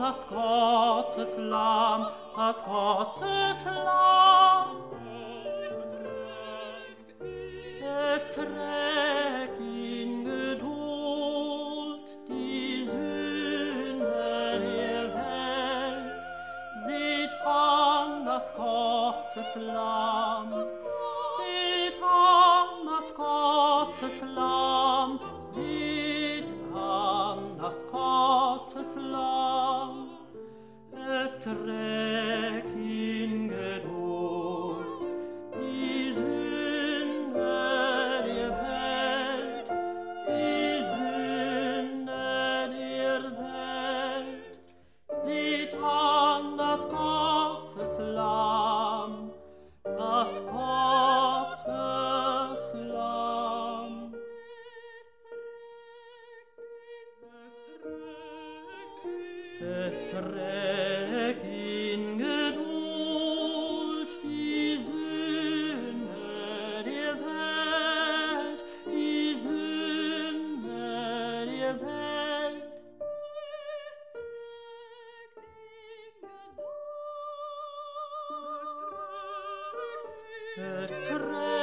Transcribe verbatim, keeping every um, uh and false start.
das Gotteslamm, das Gotteslamm. Es trägt in Geduld die Sünde der Welt. Seht an das Gotteslamm, seht an das Gotteslamm, seht an das Gotteslamm. Es trägt in Geduld die Sünde der Welt, die Sünde der Welt. Seht an das Gotteslamm, das Gotteslamm. Es trägt in Geduld die Sünde der Welt, die Sünde der Welt. Es trägt